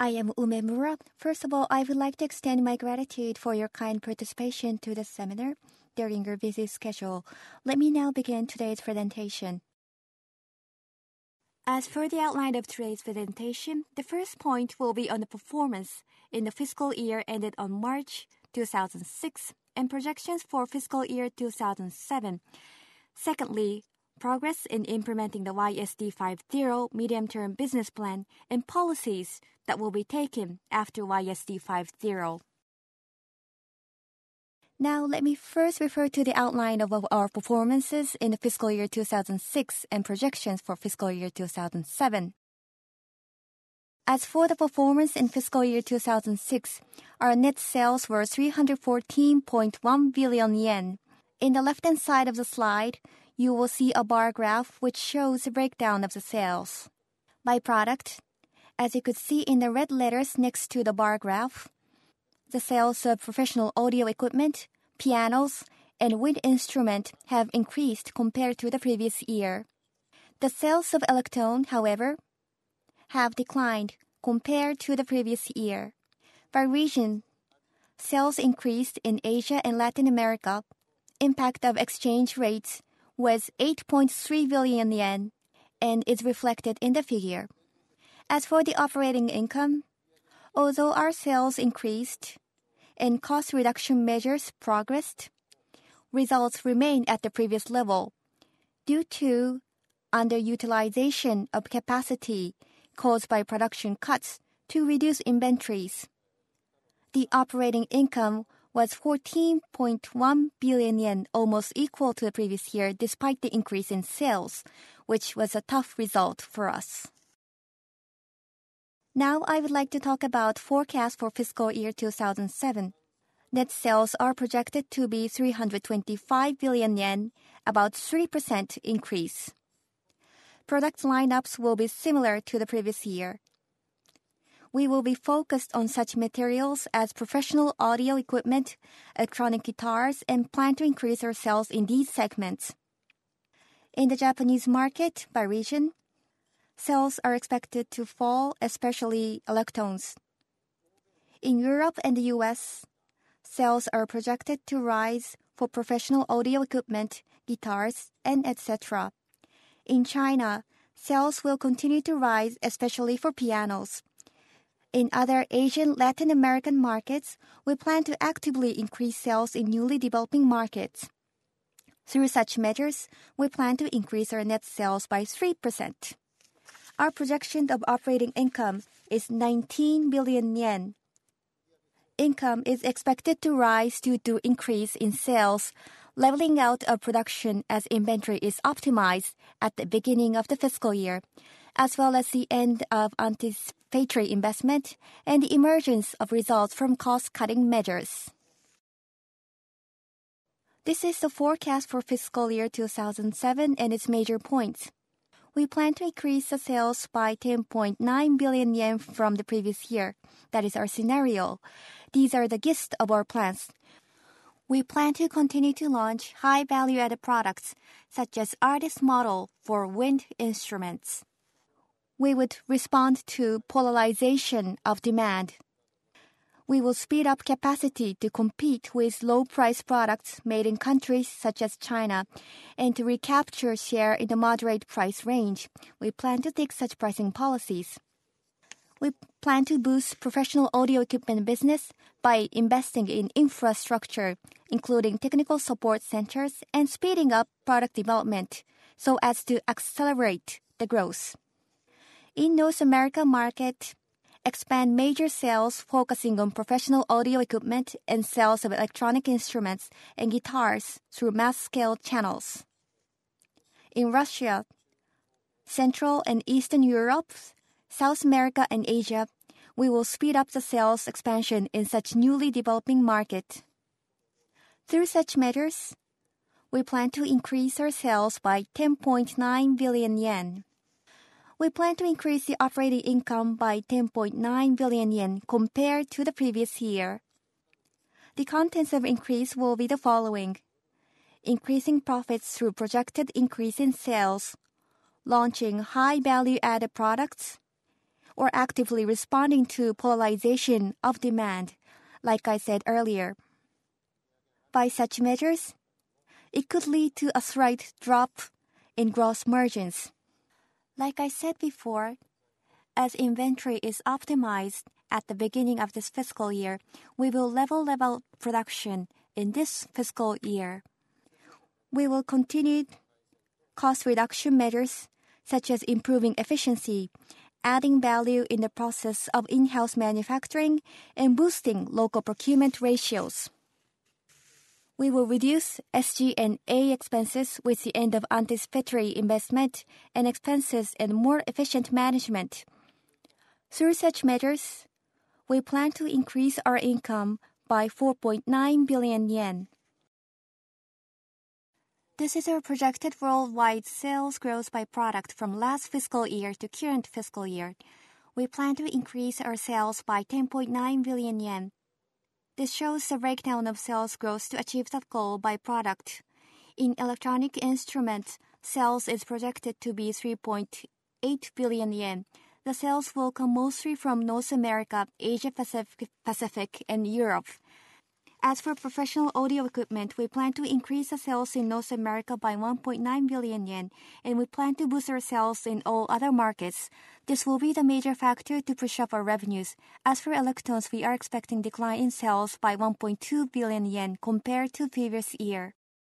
I am Umemura. First of all, I would like to extend my gratitude for your kind participation to the seminar during your busy schedule. Let me now begin today's presentation. As for the outline of today's presentation, the first point will be on the performance in the fiscal year ended on March 2006 and projections for fiscal year 2007. Secondly, progress in implementing the YSD 5.0 medium-term business plan and policies that will be taken after YSD 5.0. Now, let me first refer to the outline of our performances in the fiscal year 2006 and projections for fiscal year 2007. As for the performance in fiscal year 2006, our net sales were 314.1 billion yen. In the left-hand side of the slide, you will see a bar graph which shows a breakdown of the sales. By product, as you could see in the red letters next to the bar graph, the sales of professional audio equipment, pianos, and wind instrument have increased compared to the previous year. The sales of Electone, however, have declined compared to the previous year. By region, sales increased in Asia and Latin America. Impact of exchange rates was 8.3 billion yen and is reflected in the figure. As for the operating income, although our sales increased and cost reduction measures progressed, results remain at the previous level due to underutilization of capacity caused by production cuts to reduce inventories. The operating income was 14.1 billion yen, almost equal to the previous year despite the increase in sales, which was a tough result for us. Now I would like to talk about forecast for fiscal year 2007. Net sales are projected to be 325 billion yen, about 3% increase. Product lineups will be similar to the previous year. We will be focused on such materials as professional audio equipment, electronic guitars, and plan to increase our sales in these segments. In the Japanese market, by region, sales are expected to fall, especially Electones. In Europe and the US, sales are projected to rise for professional audio equipment, guitars, and etc. In China, sales will continue to rise, especially for pianos. In other Asian Latin American markets, we plan to actively increase sales in newly developing markets. Through such measures, we plan to increase our net sales by 3%. Our projection of operating income is 19 billion yen. Income is expected to rise due to increase in sales, leveling out of production as inventory is optimized at the beginning of the fiscal year, as well as the end of anticipatory investment and the emergence of results from cost-cutting measures. This is the forecast for fiscal year 2007 and its major points. We plan to increase the sales by 10.9 billion yen from the previous year. That is our scenario. These are the gist of our plans. We plan to continue to launch high value-added products such as artist model for wind instruments. We would respond to polarization of demand. We will speed up capacity to compete with low-price products made in countries such as China and to recapture share in the moderate price range. We plan to take such pricing policies. We plan to boost professional audio equipment business by investing in infrastructure, including technical support centers and speeding up product development so as to accelerate the growth. In North America market, expand major sales focusing on professional audio equipment and sales of electronic instruments and guitars through mass-scale channels. In Russia, Central and Eastern Europe, South America and Asia, we will speed up the sales expansion in such newly developing market. Through such measures, we plan to increase our sales by 10.9 billion yen. We plan to increase the operating income by 10.9 billion yen compared to the previous year. The contents of increase will be the following: increasing profits through projected increase in sales, launching high value-added products. or actively responding to polarization of demand, like I said earlier. By such measures, it could lead to a slight drop in gross margins. Like I said before, as inventory is optimized at the beginning of this fiscal year, we will level production in this fiscal year. We will continue cost reduction measures such as improving efficiency, adding value in the process of in-house manufacturing, and boosting local procurement ratios. We will reduce SG&A expenses with the end of anticipatory investment and expenses and more efficient management. Through such measures, we plan to increase our income by 4.9 billion yen. This is our projected worldwide sales growth by product from last fiscal year to current fiscal year. We plan to increase our sales by 10.9 billion yen. This shows the breakdown of sales growth to achieve that goal by product. In electronic instruments, sales is projected to be 3.8 billion yen. The sales will come mostly from North America, Asia Pacific, and Europe. As for professional audio equipment, we plan to increase the sales in North America by 1.9 billion yen, and we plan to boost our sales in all other markets. This will be the major factor to push up our revenues. As for electrons, we are expecting decline in sales by 1.2 billion yen compared to previous year.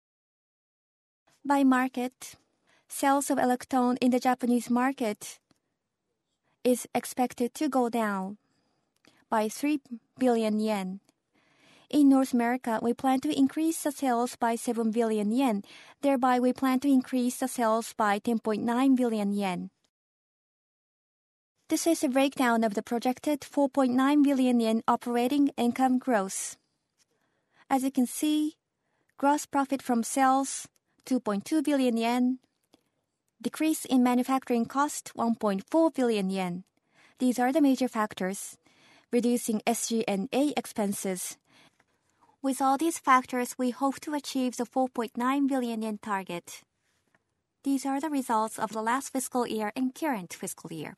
By market, sales of electron in the Japanese market is expected to go down by 3 billion yen. In North America, we plan to increase the sales by 7 billion yen. Thereby, we plan to increase the sales by 10.9 billion yen. This is a breakdown of the projected 4.9 billion yen operating income growth. As you can see, gross profit from sales 2.2 billion yen, decrease in manufacturing cost 1.4 billion yen. These are the major factors, reducing SG&A expenses. With all these factors, we hope to achieve the 4.9 billion yen target. These are the results of the last fiscal year and current fiscal year.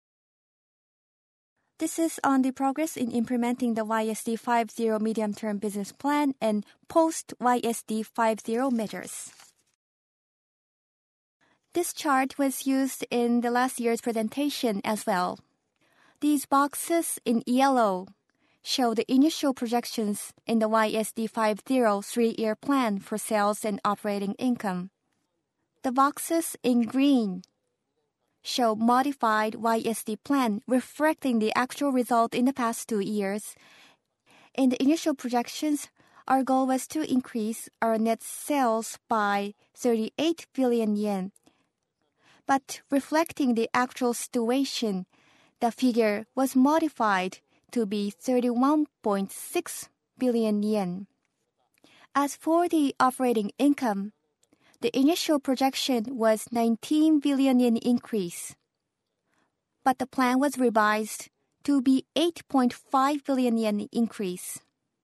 This is on the progress in implementing the YSD 50 medium-term business plan and post-YSD 50 measures. This chart was used in the last year's presentation as well. These boxes in yellow show the initial projections in the YSD 50 3-year plan for sales and operating income. The boxes in green show modified YSD plan reflecting the actual result in the past 2 years. In the initial projections, our goal was to increase our net sales by 38 billion yen. But reflecting the actual situation, the figure was modified to be 31.6 billion yen. As for the operating income, the initial projection was 19 billion yen increase, but the plan was revised to be 8.5 billion yen increase.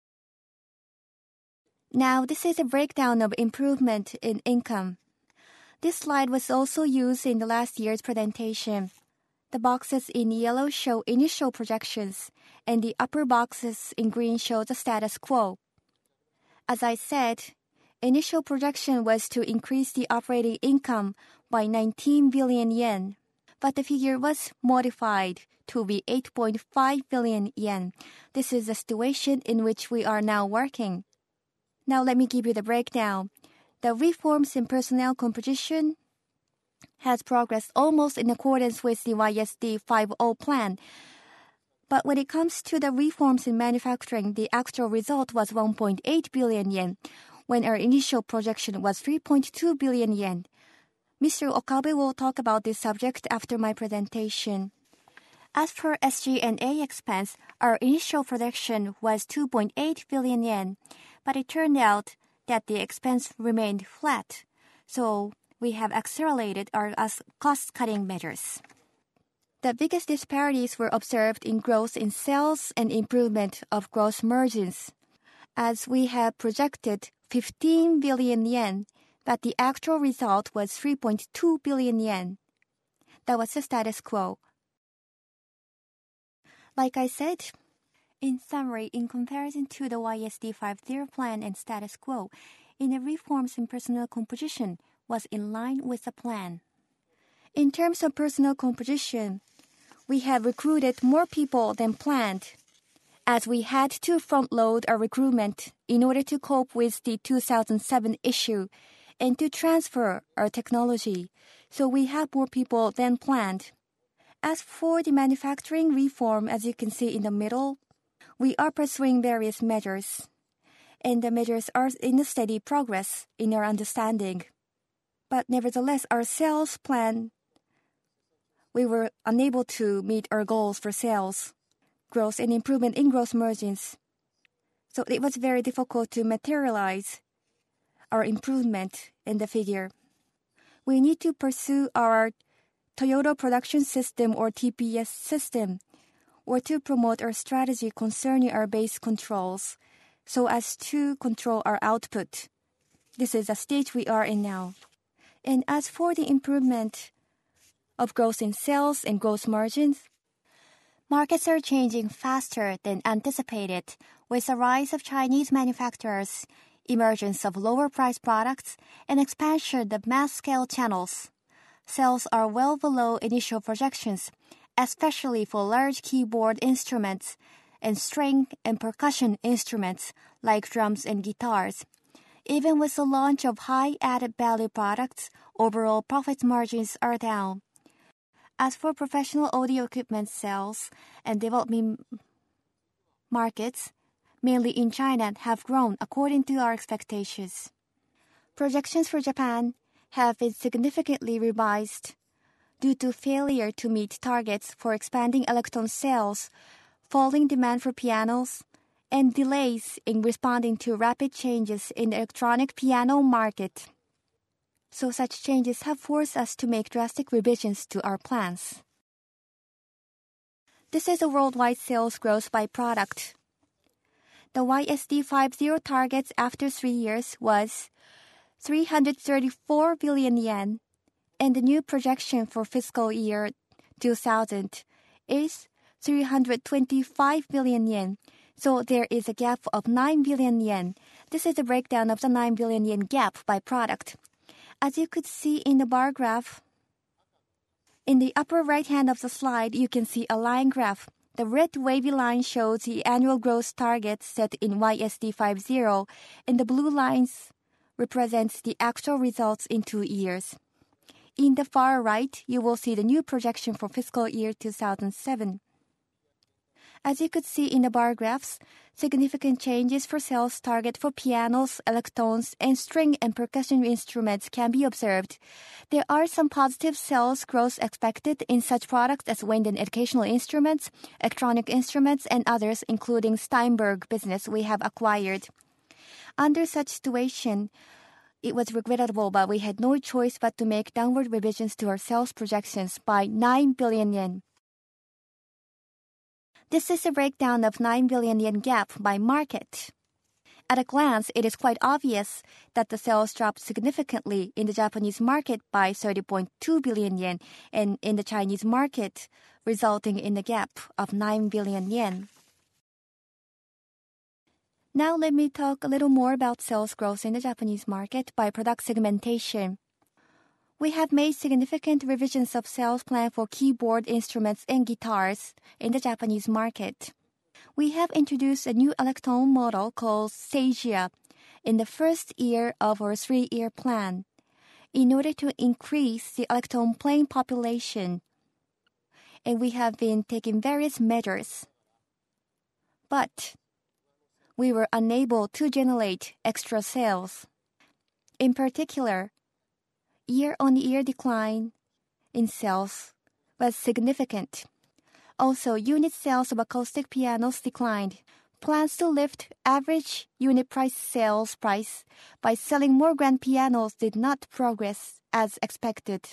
Now this is a breakdown of improvement in income. This slide was also used in the last year's presentation. The boxes in yellow show initial projections, and the upper boxes in green show the status quo. As I said, initial projection was to increase the operating income by 19 billion yen, but the figure was modified to be 8.5 billion yen. This is the situation in which we are now working. Now let me give you the breakdown. The reforms in personnel composition has progressed almost in accordance with the YSD 50 plan. But when it comes to the reforms in manufacturing, the actual result was 1.8 billion yen, when our initial projection was 3.2 billion yen. Mr. Okabe will talk about this subject after my presentation. As for SG&A expense, our initial projection was 2.8 billion yen, but it turned out that the expense remained flat, so we have accelerated our cost-cutting measures. The biggest disparities were observed in growth in sales and improvement of gross margins, as we had projected 15 billion yen, but the actual result was 3.2 billion yen. That was the status quo. Like I said, in summary, in comparison to the YSD50 plan and status quo, in the reforms in personnel composition was in line with the plan. In terms of personnel composition, we have recruited more people than planned, as we had to front-load our recruitment in order to cope with the 2007 issue and to transfer our technology, so we have more people than planned. As for the manufacturing reform, as you can see in the middle, we are pursuing various measures, and the measures are in a steady progress in our understanding. But nevertheless, our sales plan, we were unable to meet our goals for sales, growth, and improvement in gross margins. So it was very difficult to materialize our improvement in the figure. We need to pursue our Toyota Production System or TPS system, or to promote our strategy concerning our base controls, so as to control our output. This is the stage we are in now. And as for the improvement of growth in sales and gross margins, markets are changing faster than anticipated with the rise of Chinese manufacturers, emergence of lower-priced products, and expansion of mass-scale channels. Sales are well below initial projections, especially for large keyboard instruments and string and percussion instruments like drums and guitars. Even with the launch of high added value products, overall profit margins are down. As for professional audio equipment sales and developing markets, mainly in China, have grown according to our expectations. Projections for Japan have been significantly revised due to failure to meet targets for expanding electron sales, falling demand for pianos, and delays in responding to rapid changes in the electronic piano market. So such changes have forced us to make drastic revisions to our plans. This is a worldwide sales growth by product. The YSD50 targets after 3 years was 334 billion yen, and the new projection for fiscal year 2000 is 325 billion yen. So there is a gap of 9 billion yen. This is a breakdown of the 9 billion yen gap by product. As you could see in the bar graph, in the upper right hand of the slide, you can see a line graph. The red wavy line shows the annual growth target set in YSD50, and the blue lines represents the actual results in 2 years. In the far right, you will see the new projection for fiscal year 2007. As you could see in the bar graphs, significant changes for sales target for pianos, electrons, and string and percussion instruments can be observed. There are some positive sales growth expected in such products as wind and educational instruments, electronic instruments, and others, including Steinberg business we have acquired. Under such situation, it was regrettable, but we had no choice but to make downward revisions to our sales projections by 9 billion yen. This is a breakdown of 9 billion yen gap by market. At a glance, it is quite obvious that the sales dropped significantly in the Japanese market by 30.2 billion yen and in the Chinese market, resulting in a gap of 9 billion yen. Now let me talk a little more about sales growth in the Japanese market by product segmentation. We have made significant revisions of sales plan for keyboard instruments and guitars in the Japanese market. We have introduced a new electron model called Sagia in the first year of our 3-year plan in order to increase the electron playing population. And we have been taking various measures. But we were unable to generate extra sales. In particular, year-on-year decline in sales was significant. Also, unit sales of acoustic pianos declined. Plans to lift average unit sales price by selling more grand pianos did not progress as expected.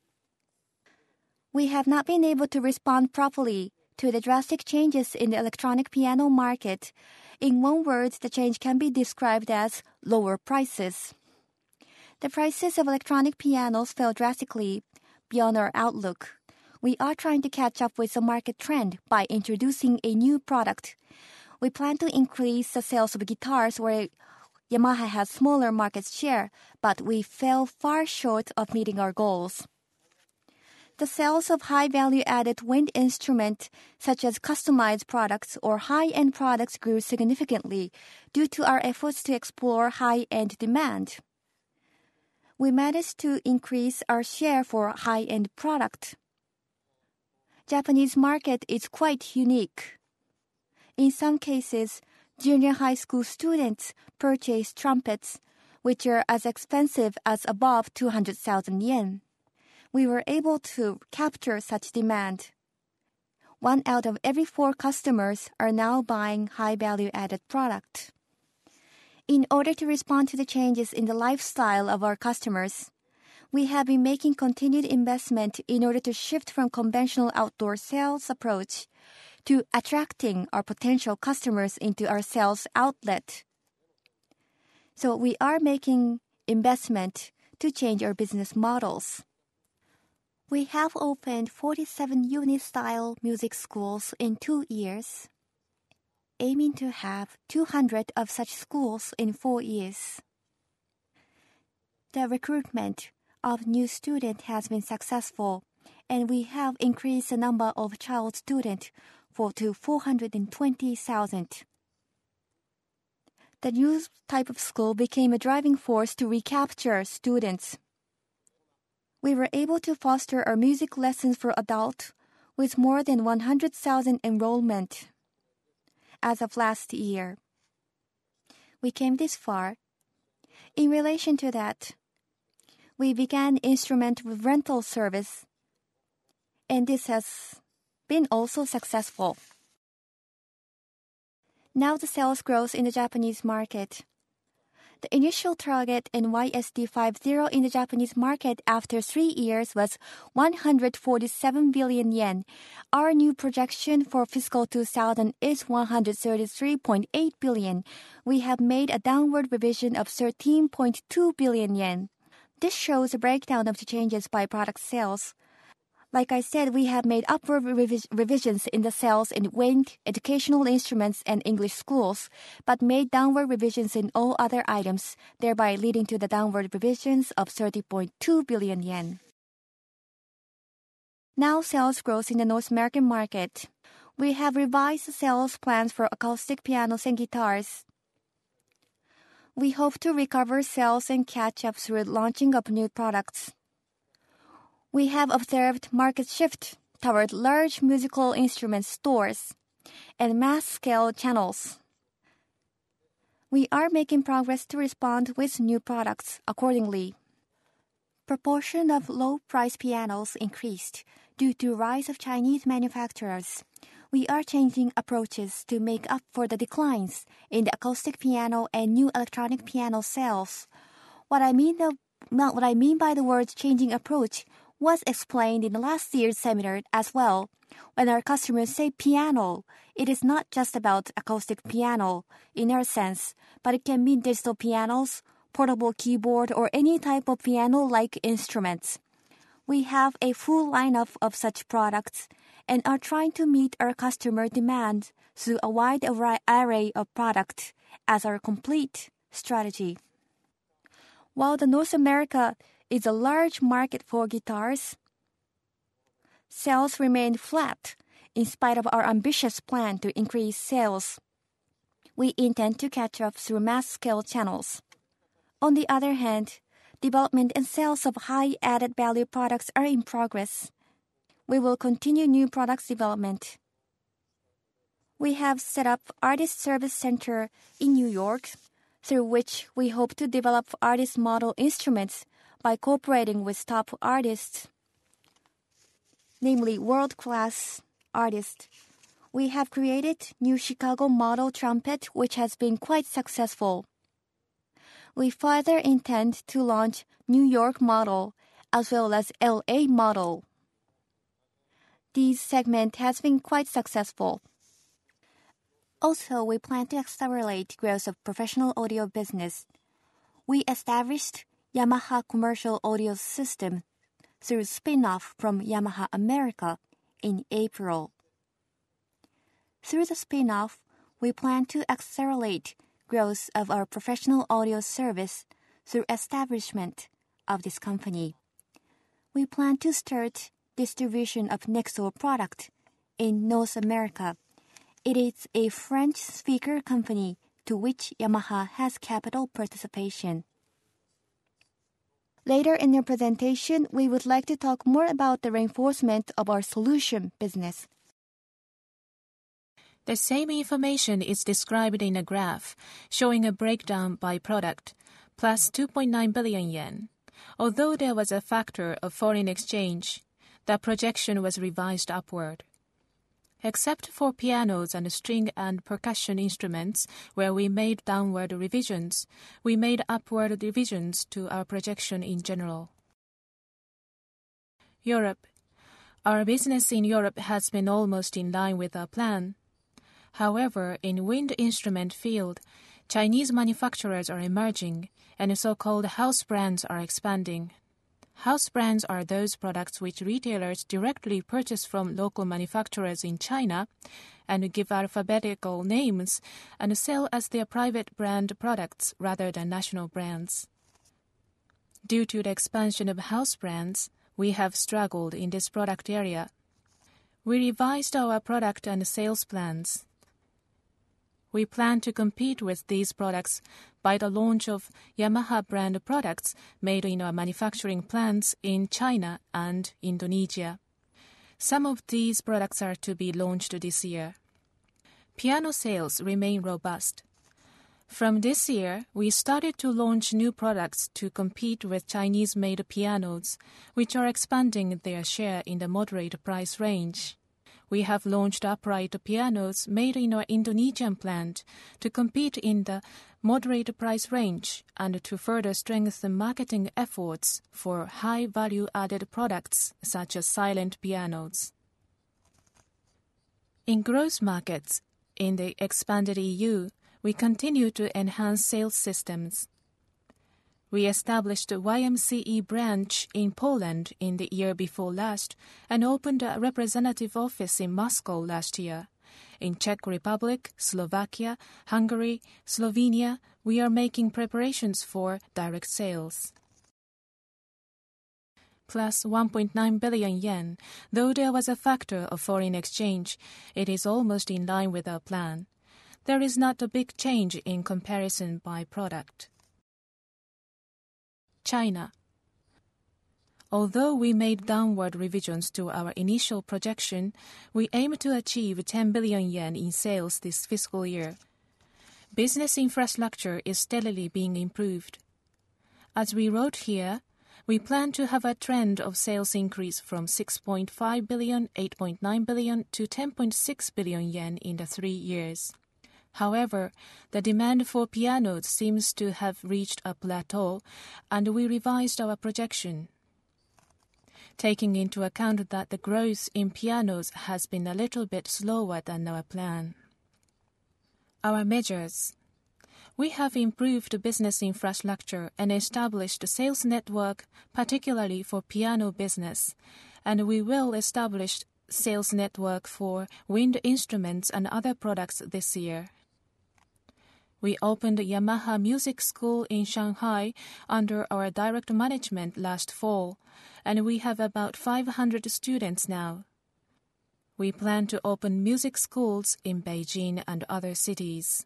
We have not been able to respond properly to the drastic changes in the electronic piano market. In one word, the change can be described as lower prices. The prices of electronic pianos fell drastically beyond our outlook. We are trying to catch up with the market trend by introducing a new product. We plan to increase the sales of guitars where Yamaha has smaller market share, but we fell far short of meeting our goals. The sales of high-value added wind instruments, such as customized products or high-end products, grew significantly due to our efforts to explore high-end demand. We managed to increase our share for high-end product. Japanese market is quite unique. In some cases, junior high school students purchase trumpets, which are as expensive as above 200,000 yen. We were able to capture such demand. 1 out of every 4 customers are now buying high-value added product. In order to respond to the changes in the lifestyle of our customers, we have been making continued investment in order to shift from conventional outdoor sales approach to attracting our potential customers into our sales outlet. So we are making investment to change our business models. We have opened 47 unit-style music schools in 2 years, aiming to have 200 of such schools in 4 years. The recruitment of new students has been successful, and we have increased the number of child students to 420,000. The new type of school became a driving force to recapture students. We were able to foster our music lessons for adults with more than 100,000 enrollment as of last year. We came this far. In relation to that, we began instrument rental service, and this has been also successful. Now the sales growth in the Japanese market. The initial target in YSD50 in the Japanese market after 3 years was 147 billion yen. Our new projection for fiscal 2000 is 133.8 billion. We have made a downward revision of 13.2 billion yen. This shows a breakdown of the changes by product sales. Like I said, we have made upward revisions in the sales in wind, educational instruments, and English schools, but made downward revisions in all other items, thereby leading to the downward revisions of 30.2 billion yen. Now sales growth in the North American market. We have revised the sales plans for acoustic pianos and guitars. We hope to recover sales and catch up through launching of new products. We have observed market shift toward large musical instrument stores and mass-scale channels. We are making progress to respond with new products accordingly. Proportion of low-price pianos increased due to rise of Chinese manufacturers. We are changing approaches to make up for the declines in the acoustic piano and new electronic piano sales. What I mean by the words changing approach was explained in last year's seminar as well. When our customers say piano, it is not just about acoustic piano in our sense, but it can mean digital pianos, portable keyboard, or any type of piano-like instruments. We have a full lineup of such products and are trying to meet our customer demand through a wide array of products as our complete strategy. While the North America is a large market for guitars, sales remained flat in spite of our ambitious plan to increase sales. We intend to catch up through mass-scale channels. On the other hand, development and sales of high added value products are in progress. We will continue new products development. We have set up Artist Service Center in New York, through which we hope to develop artist model instruments by cooperating with top artists, namely world-class artists. We have created new Chicago model trumpet, which has been quite successful. We further intend to launch New York model as well as LA model. This segment has been quite successful. Also, we plan to accelerate growth of professional audio business. We established Yamaha Commercial Audio System through spin-off from Yamaha America in April. Through the spin-off, we plan to accelerate growth of our professional audio service through establishment of this company. We plan to start distribution of Nexo product in North America. It is a French speaker company to which Yamaha has capital participation. Later in your presentation, we would like to talk more about the reinforcement of our solution business. The same information is described in a graph showing a breakdown by product, plus 2.9 billion yen. Although there was a factor of foreign exchange, the projection was revised upward. Except for pianos and string and percussion instruments, where we made downward revisions, we made upward revisions to our projection in general. Europe. Our business in Europe has been almost in line with our plan. However, in wind instrument field, Chinese manufacturers are emerging, and so-called house brands are expanding. House brands are those products which retailers directly purchase from local manufacturers in China and give alphabetical names and sell as their private brand products rather than national brands. Due to the expansion of house brands, we have struggled in this product area. We revised our product and sales plans. We plan to compete with these products by the launch of Yamaha brand products made in our manufacturing plants in China and Indonesia. Some of these products are to be launched this year. Piano sales remain robust. From this year, we started to launch new products to compete with Chinese-made pianos, which are expanding their share in the moderate price range. We have launched upright pianos made in our Indonesian plant to compete in the moderate price range and to further strengthen marketing efforts for high value-added products such as silent pianos. In growth markets, in the expanded EU, we continue to enhance sales systems. We established a YMCE branch in Poland in the year before last and opened a representative office in Moscow last year. In Czech Republic, Slovakia, Hungary, Slovenia, we are making preparations for direct sales. Plus 1.9 billion yen. Though there was a factor of foreign exchange, it is almost in line with our plan. There is not a big change in comparison by product. China. Although we made downward revisions to our initial projection, we aim to achieve 10 billion yen in sales this fiscal year. Business infrastructure is steadily being improved. As we wrote here, we plan to have a trend of sales increase from 6.5 billion, 8.9 billion to 10.6 billion yen in the 3 years. However, the demand for pianos seems to have reached a plateau, and we revised our projection. Taking into account that the growth in pianos has been a little bit slower than our plan. Our measures. We have improved business infrastructure and established a sales network, particularly for piano business, and we will establish sales network for wind instruments and other products this year. We opened Yamaha Music School in Shanghai under our direct management last fall, and we have about 500 students now. We plan to open music schools in Beijing and other cities.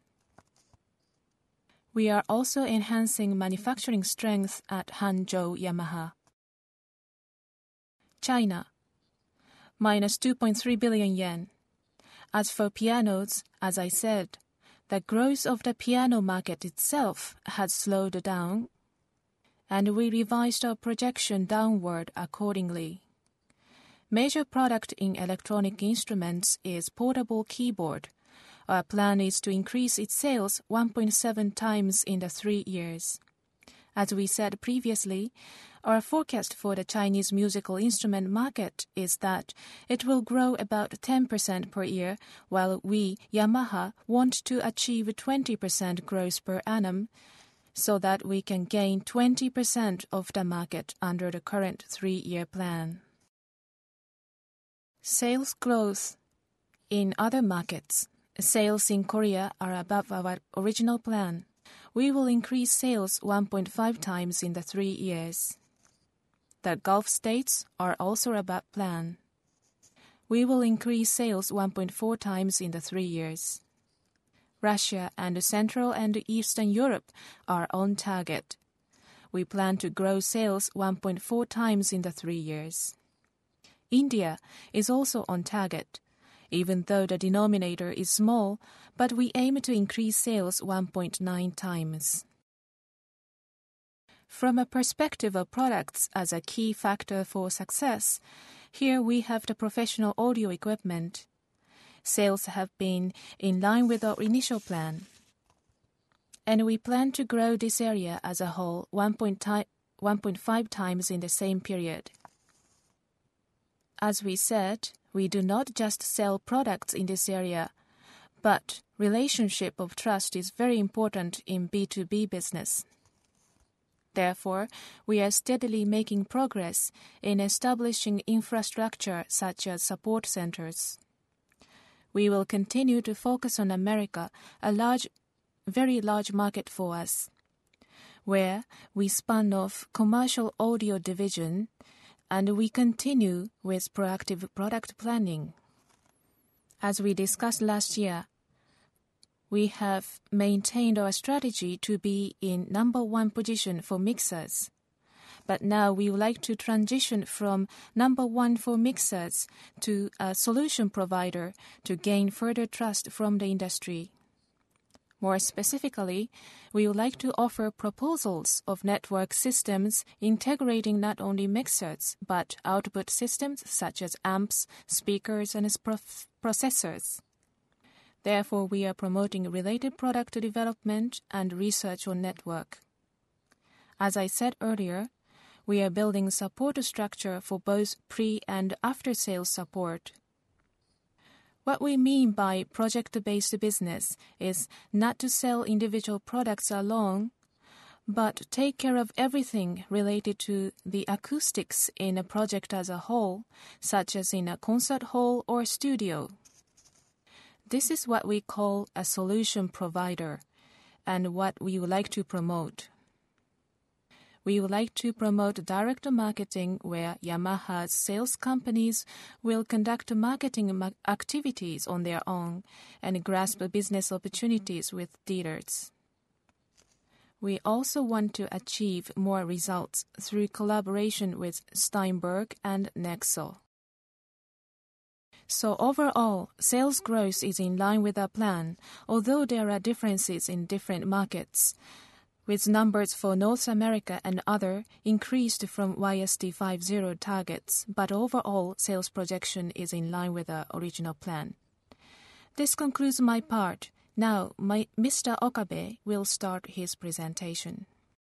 We are also enhancing manufacturing strength at Hangzhou Yamaha. China. Minus 2.3 billion yen. As for pianos, as I said, the growth of the piano market itself has slowed down, and we revised our projection downward accordingly. Major product in electronic instruments is portable keyboard. Our plan is to increase its sales 1.7 times in the 3 years. As we said previously, our forecast for the Chinese musical instrument market is that it will grow about 10% per year, while we, Yamaha, want to achieve 20% growth per annum. so that we can gain 20% of the market under the current 3-year plan. Sales growth in other markets. Sales in Korea are above our original plan. We will increase sales 1.5 times in the 3 years. The Gulf states are also above plan. We will increase sales 1.4 times in the 3 years. Russia and Central and Eastern Europe are on target. We plan to grow sales 1.4 times in the 3 years. India is also on target, even though the denominator is small, but we aim to increase sales 1.9 times. From a perspective of products as a key factor for success, here we have the professional audio equipment. Sales have been in line with our initial plan, and we plan to grow this area as a whole 1.5 times in the same period. As we said, we do not just sell products in this area, but relationship of trust is very important in B2B business. Therefore, we are steadily making progress in establishing infrastructure such as support centers. We will continue to focus on America, a very large market for us, where we spun off commercial audio division and we continue with proactive product planning. As we discussed last year, we have maintained our strategy to be in number 1 position for mixers. But now we would like to transition from number 1 for mixers to a solution provider to gain further trust from the industry. More specifically, we would like to offer proposals of network systems integrating not only mixers, but output systems such as amps, speakers, and processors. Therefore, we are promoting related product development and research on network. As I said earlier, we are building support structure for both pre- and after-sales support. What we mean by project-based business is not to sell individual products alone, but take care of everything related to the acoustics in a project as a whole, such as in a concert hall or studio. This is what we call a solution provider, and what we would like to promote. We would like to promote direct marketing where Yamaha's sales companies will conduct marketing activities on their own and grasp business opportunities with dealers. We also want to achieve more results through collaboration with Steinberg and Nexo. So overall, sales growth is in line with our plan, although there are differences in different markets, with numbers for North America and other increased from YSD50 targets, but overall sales projection is in line with our original plan. This concludes my part. Now, Mr. Okabe will start his presentation.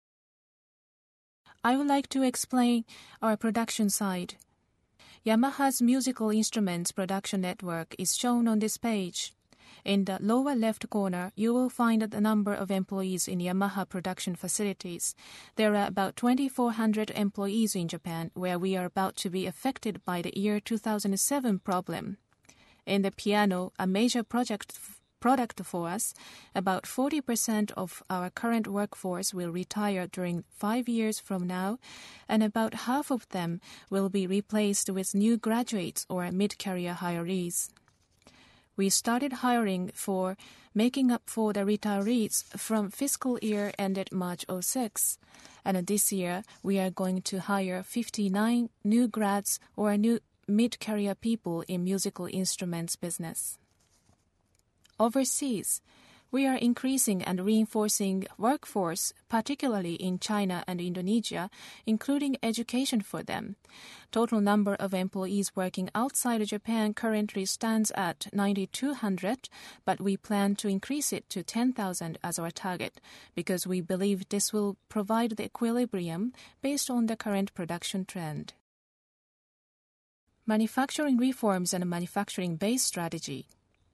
I would like to explain our production side. Yamaha's musical instruments production network is shown on this page. In the lower left corner, you will find the number of employees in Yamaha production facilities. There are about 2,400 employees in Japan, where we are about to be affected by the year 2007 problem. In the piano, a major product for us, about 40% of our current workforce will retire during 5 years from now, and about half of them will be replaced with new graduates or mid-career hirees. We started hiring for making up for the retirees from fiscal year ended March 2006, and this year we are going to hire 59 new grads or new mid-career people in musical instruments business. Overseas, we are increasing and reinforcing workforce, particularly in China and Indonesia, including education for them. Total number of employees working outside Japan currently stands at 9,200, but we plan to increase it to 10,000 as our target, because we believe this will provide the equilibrium based on the current production trend. Manufacturing reforms and manufacturing base strategy.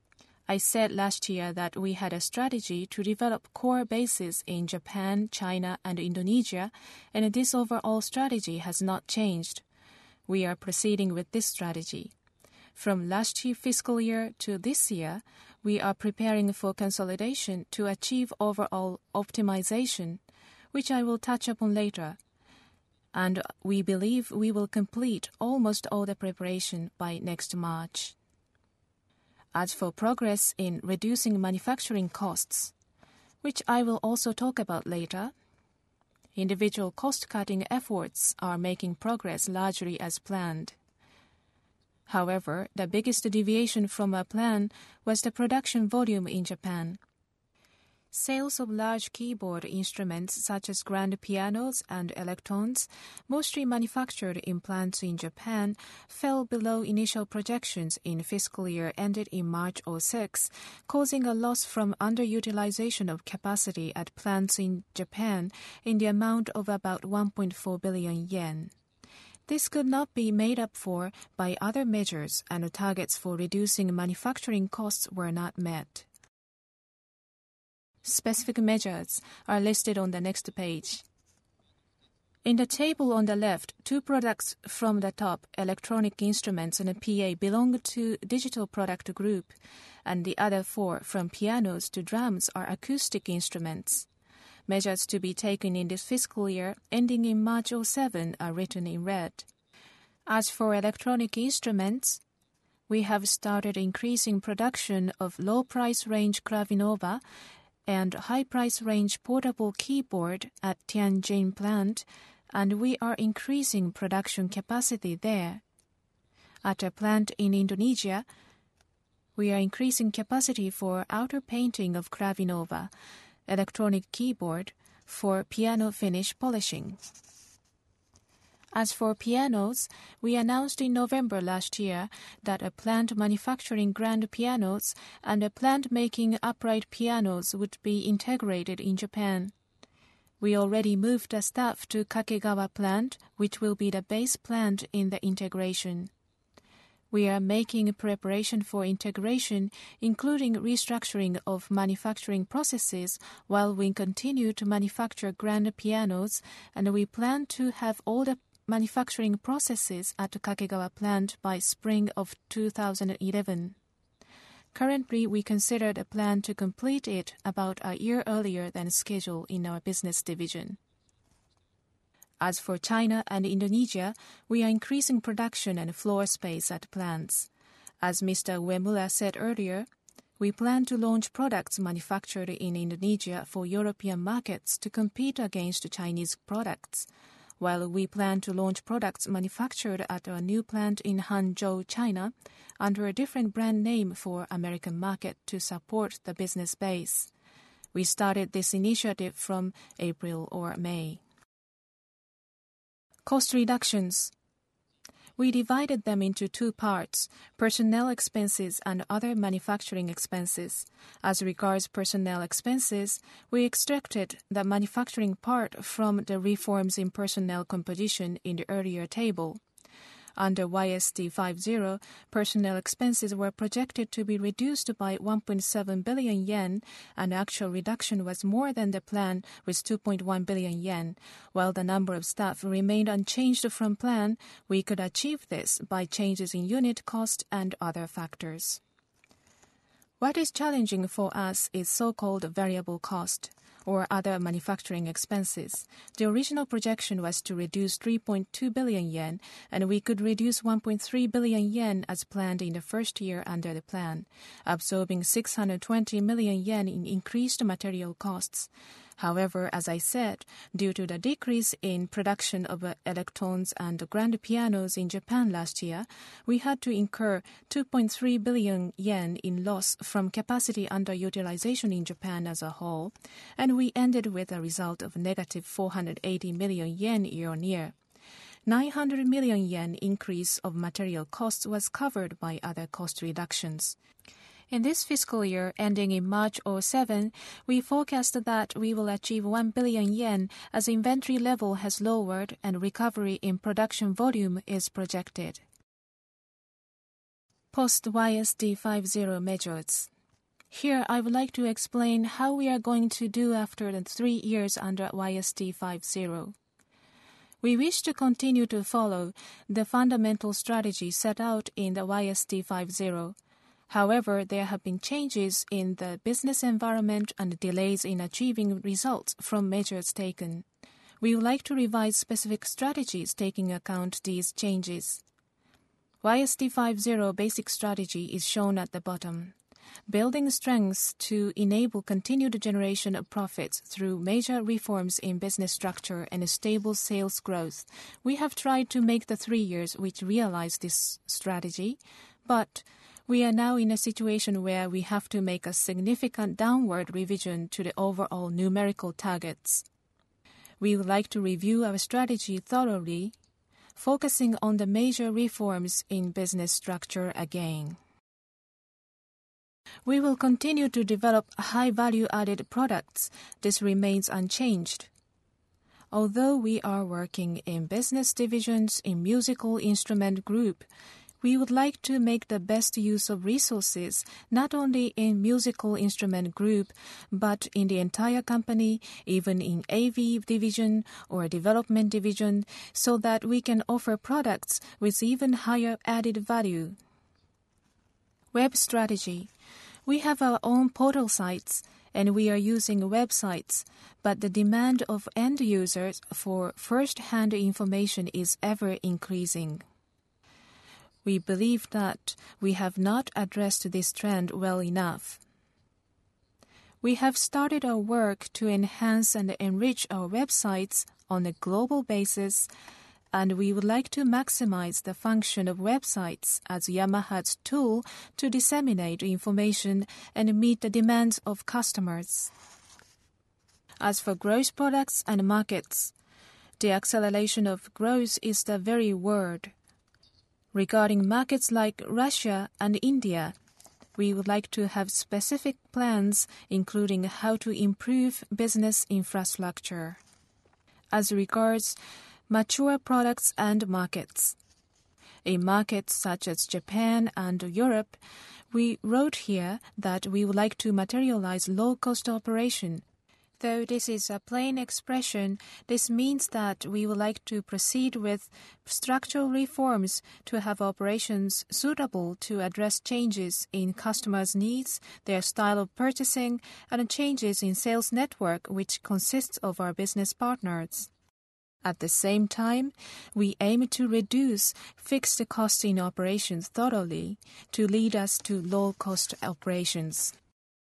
I said last year that we had a strategy to develop core bases in Japan, China, and Indonesia, and this overall strategy has not changed. We are proceeding with this strategy. From last fiscal year to this year, we are preparing for consolidation to achieve overall optimization, which I will touch upon later. And we believe we will complete almost all the preparation by next March. As for progress in reducing manufacturing costs, which I will also talk about later, individual cost-cutting efforts are making progress largely as planned. However, the biggest deviation from our plan was the production volume in Japan. Sales of large keyboard instruments such as grand pianos and electrons, mostly manufactured in plants in Japan, fell below initial projections in fiscal year ended in March 2006, causing a loss from underutilization of capacity at plants in Japan in the amount of about 1.4 billion yen. This could not be made up for by other measures, and the targets for reducing manufacturing costs were not met. Specific measures are listed on the next page. In the table on the left, 2 products from the top, electronic instruments and PA, belong to digital product group, and the other 4 from pianos to drums are acoustic instruments. Measures to be taken in this fiscal year, ending in March 2007, are written in red. As for electronic instruments, we have started increasing production of low-price range Kravinova and high-price range portable keyboard at Tianjin plant, and we are increasing production capacity there. At a plant in Indonesia, we are increasing capacity for outer painting of Kravinova, electronic keyboard, for piano finish polishing. As for pianos, we announced in November last year that a plant manufacturing grand pianos and a plant making upright pianos would be integrated in Japan. We already moved the staff to Kakegawa plant, which will be the base plant in the integration. We are making preparation for integration, including restructuring of manufacturing processes, while we continue to manufacture grand pianos, and we plan to have all the manufacturing processes at the Kakegawa plant by spring of 2011. Currently, we consider the plan to complete it about a year earlier than scheduled in our business division. As for China and Indonesia, we are increasing production and floor space at plants. As Mr. Uemura said earlier, we plan to launch products manufactured in Indonesia for European markets to compete against Chinese products, while we plan to launch products manufactured at our new plant in Hangzhou, China, under a different brand name for American market to support the business base. We started this initiative from April or May. Cost reductions. We divided them into 2 parts, personnel expenses and other manufacturing expenses. As regards personnel expenses, we extracted the manufacturing part from the reforms in personnel composition in the earlier table. Under YSD 50, personnel expenses were projected to be reduced by 1.7 billion yen, and actual reduction was more than the plan with 2.1 billion yen. While the number of staff remained unchanged from plan, we could achieve this by changes in unit cost and other factors. What is challenging for us is so-called variable cost, or other manufacturing expenses. The original projection was to reduce 3.2 billion yen, and we could reduce 1.3 billion yen as planned in the first year under the plan, absorbing 620 million yen in increased material costs. However, as I said, due to the decrease in production of electrons and grand pianos in Japan last year, we had to incur 2.3 billion yen in loss from capacity underutilization in Japan as a whole, and we ended with a result of negative 480 million yen year-on-year. 900 million yen increase of material costs was covered by other cost reductions. In this fiscal year, ending in March 2007, we forecast that we will achieve 1 billion yen as inventory level has lowered and recovery in production volume is projected. Post-YSD 50 measures. Here, I would like to explain how we are going to do after the 3 years under YST50. We wish to continue to follow the fundamental strategy set out in the YST50. However, there have been changes in the business environment and delays in achieving results from measures taken. We would like to revise specific strategies taking account these changes. YST50 basic strategy is shown at the bottom. Building strengths to enable continued generation of profits through major reforms in business structure and stable sales growth. We have tried to make the 3 years which realize this strategy, but we are now in a situation where we have to make a significant downward revision to the overall numerical targets. We would like to review our strategy thoroughly, focusing on the major reforms in business structure again. We will continue to develop high value-added products. This remains unchanged. Although we are working in business divisions in musical instrument group, we would like to make the best use of resources, not only in musical instrument group, but in the entire company, even in AV division or development division, so that we can offer products with even higher added value. Web strategy. We have our own portal sites, and we are using websites, but the demand of end users for first-hand information is ever increasing. We believe that we have not addressed this trend well enough. We have started our work to enhance and enrich our websites on a global basis, and we would like to maximize the function of websites as Yamaha's tool to disseminate information and meet the demands of customers. As for growth products and markets, the acceleration of growth is the very word. Regarding markets like Russia and India, we would like to have specific plans, including how to improve business infrastructure. As regards mature products and markets, in markets such as Japan and Europe, we wrote here that we would like to materialize low-cost operation. Though this is a plain expression, this means that we would like to proceed with structural reforms to have operations suitable to address changes in customers' needs, their style of purchasing, and changes in sales network which consists of our business partners. At the same time, we aim to reduce fixed costs in operations thoroughly to lead us to low-cost operations.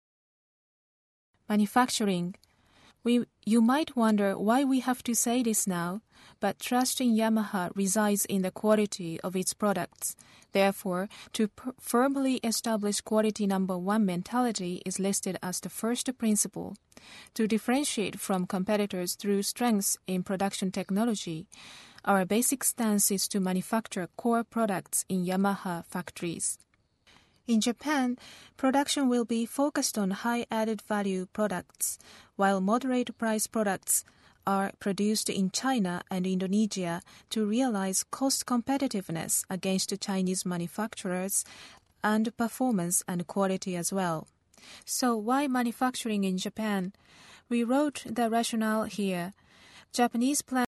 Manufacturing. You might wonder why we have to say this now, but trust in Yamaha resides in the quality of its products. Therefore, to firmly establish quality number one mentality is listed as the first principle. To differentiate from competitors through strengths in production technology, our basic stance is to manufacture core products in Yamaha factories. In Japan, production will be focused on high added value products, while moderate price products are produced in China and Indonesia to realize cost competitiveness against Chinese manufacturers and performance and quality as well. So why manufacturing in Japan? We wrote the rationale here. Japanese plants